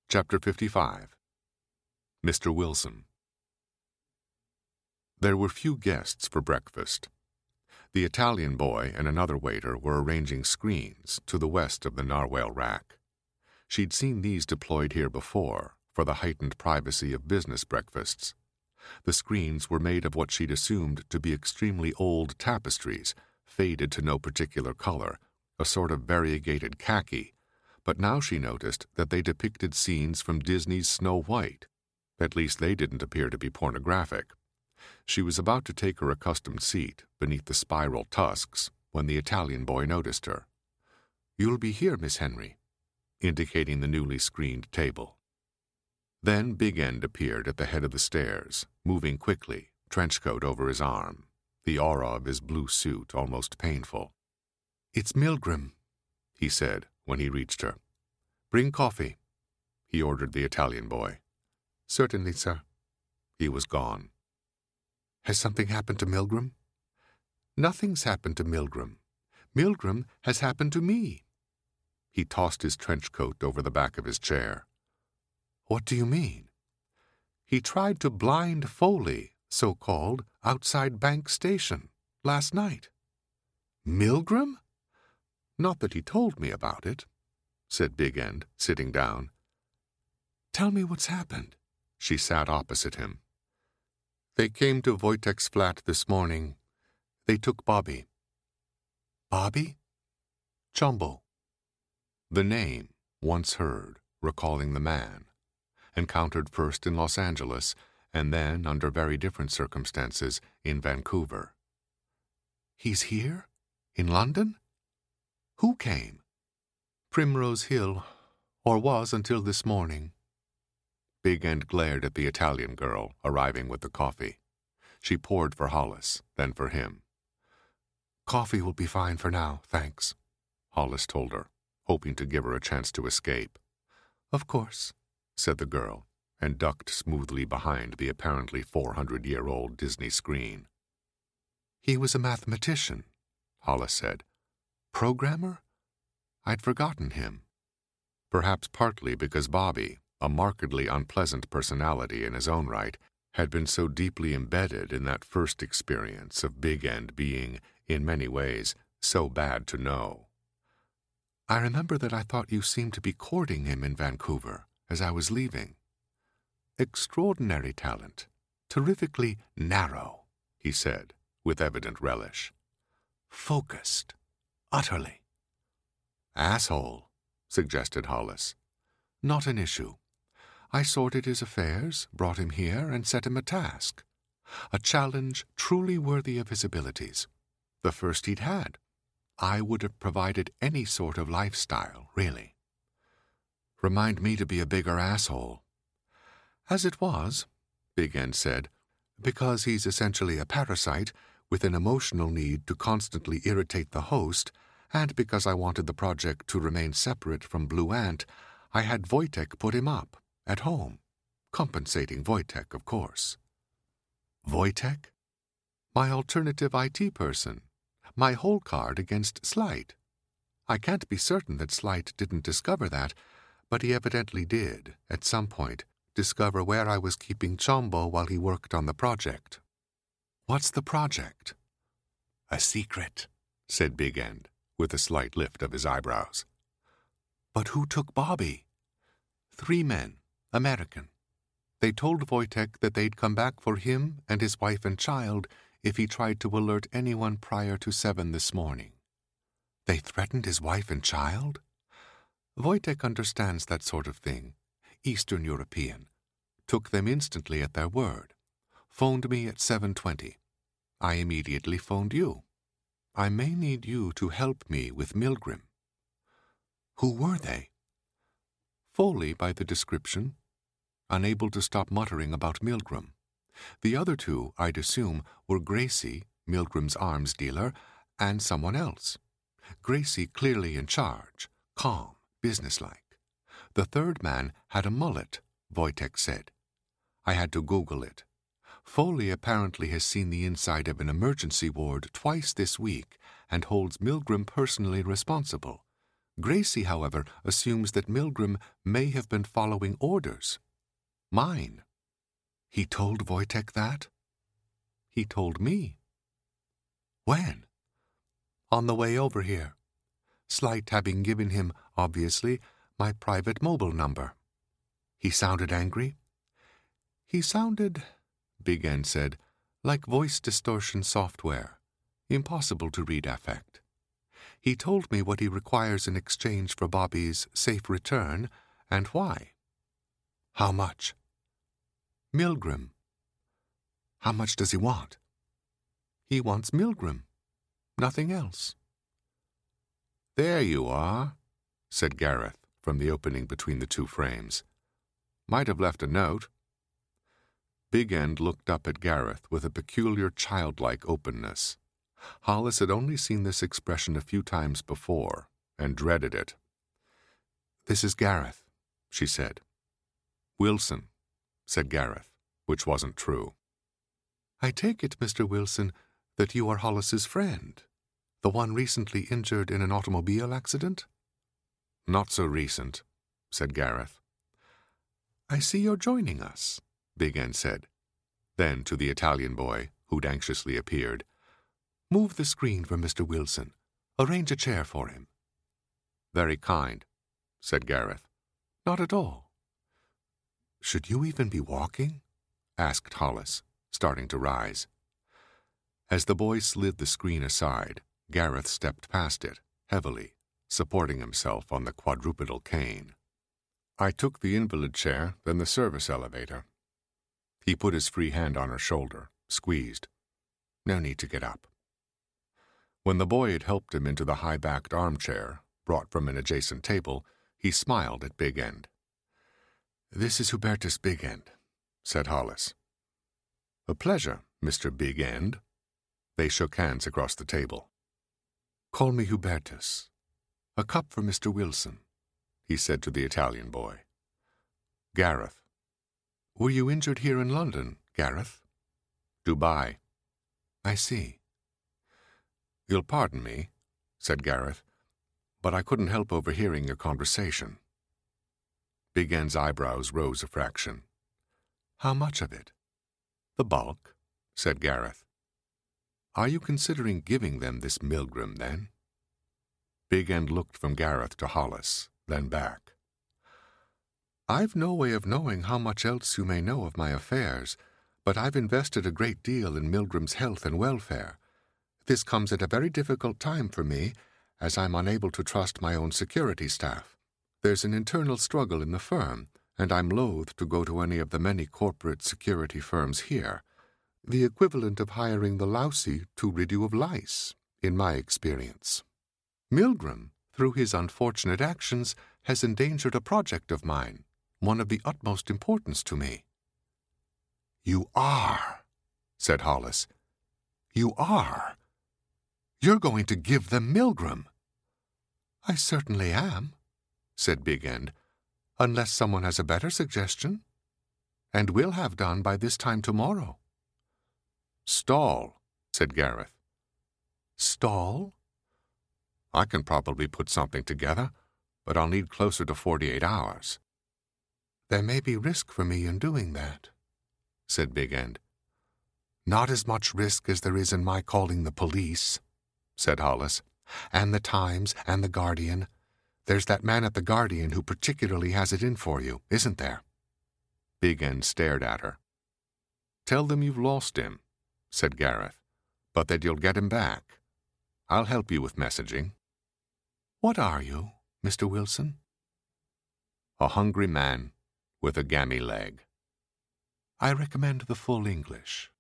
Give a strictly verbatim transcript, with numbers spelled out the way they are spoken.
Chapter fifty-five. Mister Wilson. There were few guests for breakfast. The Italian boy and another waiter were arranging screens to the west of the narwhal rack. She'd seen these deployed here before, for the heightened privacy of business breakfasts. The screens were made of what she'd assumed to be extremely old tapestries, faded to no particular color, a sort of variegated khaki, but now she noticed that they depicted scenes from Disney's Snow White. At least they didn't appear to be pornographic. She was about to take her accustomed seat beneath the spiral tusks when the Italian boy noticed her. "You'll be here, Miss Henry," indicating the newly screened table. Then Big End appeared at the head of the stairs, moving quickly, trenchcoat over his arm, the aura of his blue suit almost painful. "It's Milgram," he said when he reached her. "Bring coffee," he ordered the Italian boy. "Certainly, sir." He was gone. "Has something happened to Milgram?" "Nothing's happened to Milgram. Milgram has happened to me." He tossed his trench coat over the back of his chair. "What do you mean?" "He tried to blind Foley, so-called, outside Bank Station, last night." "Milgram?" "Not that he told me about it," said Big End, sitting down. "Tell me what's happened." She sat opposite him. "They came to Wojtek's flat this morning. They took Bobby." "Bobby?" "Chombo." The name, once heard, recalling the man. Encountered first in Los Angeles, and then, under very different circumstances, in Vancouver. "He's here? In London? Who came?" "Primrose Hill, or was until this morning." Big End glared at the Italian girl, arriving with the coffee. She poured for Hollis, then for him. "Coffee will be fine for now, thanks," Hollis told her, hoping to give her a chance to escape. "Of course," said the girl, and ducked smoothly behind the apparently four hundred year old Disney screen. "He was a mathematician," Hollis said. "Programmer? I'd forgotten him." Perhaps partly because Bobby, a markedly unpleasant personality in his own right, had been so deeply embedded in that first experience of Big End being, in many ways, so bad to know. "I remember that I thought you seemed to be courting him in Vancouver as I was leaving." "Extraordinary talent. Terrifically narrow," he said, with evident relish. "Focused. Utterly." "Asshole," suggested Hollis. "Not an issue. I sorted his affairs, brought him here, and set him a task. A challenge truly worthy of his abilities. The first he'd had. I would have provided any sort of lifestyle, really." "Remind me to be a bigger asshole." "As it was," Big End said, "because he's essentially a parasite with an emotional need to constantly irritate the host, and because I wanted the project to remain separate from Blue Ant, I had Wojtek put him up, at home, compensating Wojtek, of course." "Wojtek?" "My alternative I T person. My whole card against Slight. I can't be certain that Slight didn't discover that, but he evidently did, at some point, discover where I was keeping Chombo while he worked on the project." "What's the project?" "A secret," said Big End, with a slight lift of his eyebrows. "But who took Bobby?" "Three men, American. They told Wojtek that they'd come back for him and his wife and child if he tried to alert anyone prior to seven this morning." "They threatened his wife and child?" "Wojtek understands that sort of thing. Eastern European. Took them instantly at their word. Phoned me at seven twenty. I immediately phoned you. I may need you to help me with Milgram." "Who were they?" "Foley, by the description. Unable to stop muttering about Milgram. The other two, I'd assume, were Gracie, Milgram's arms dealer, and someone else. Gracie clearly in charge, calm, businesslike. The third man had a mullet, Wojtek said. I had to Google it. Foley apparently has seen the inside of an emergency ward twice this week and holds Milgram personally responsible. Gracie, however, assumes that Milgram may have been following orders. Mine. He told Wojtek that? He told me. When? On the way over here. Slight having given him, obviously, my private mobile number. He sounded angry? He sounded, Big End said, like voice distortion software. Impossible to read affect. He told me what he requires in exchange for Bobby's safe return, and why. How much? Milgram. How much does he want? He wants Milgram. Nothing else. There you are, said Gareth from the opening between the two frames. Might have left a note. Big End looked up at Gareth with a peculiar childlike openness. Hollis had only seen this expression a few times before, and dreaded it. This is Gareth, she said. Wilson, said Gareth, which wasn't true. I take it, Mister Wilson, that you are Hollis's friend, the one recently injured in an automobile accident? Not so recent, said Gareth. I see you're joining us, Big End said. Then to the Italian boy, who'd anxiously appeared, move the screen for Mister Wilson. Arrange a chair for him. Very kind, said Gareth. Not at all. Should you even be walking? Asked Hollis, starting to rise. As the boy slid the screen aside, Gareth stepped past it, heavily, supporting himself on the quadrupedal cane. I took the invalid chair, then the service elevator. He put his free hand on her shoulder, squeezed. No need to get up. When the boy had helped him into the high-backed armchair, brought from an adjacent table, he smiled at Big End. This is Hubertus Big End, said Hollis. A pleasure, Mister Big End. They shook hands across the table. Call me Hubertus. A cup for Mister Wilson, he said to the Italian boy. Gareth. Were you injured here in London, Gareth? Dubai. I see. You'll pardon me, said Gareth, but I couldn't help overhearing your conversation. Big End's eyebrows rose a fraction. How much of it? The bulk, said Gareth. Are you considering giving them this Milgram, then? Big End looked from Gareth to Hollis, then back. I've no way of knowing how much else you may know of my affairs, but I've invested a great deal in Milgram's health and welfare. This comes at a very difficult time for me, as I'm unable to trust my own security staff. There's an internal struggle in the firm, and I'm loath to go to any of the many corporate security firms here. The equivalent of hiring the lousy to rid you of lice, in my experience. Milgram, through his unfortunate actions, has endangered a project of mine, one of the utmost importance to me. You are, said Hollis. You are. You're going to give them Milgram. I certainly am, said Big End, unless someone has a better suggestion. And will have done by this time tomorrow. Stall, said Gareth. Stall? I can probably put something together, but I'll need closer to forty-eight hours. There may be risk for me in doing that, said Big End. Not as much risk as there is in my calling the police, said Hollis, and the Times and the Guardian. There's that man at the Guardian who particularly has it in for you, isn't there? Big End stared at her. Tell them you've lost him, said Gareth, but that you'll get him back. I'll help you with messaging. What are you, Mister Wilson? A hungry man with a gammy leg. I recommend the full English.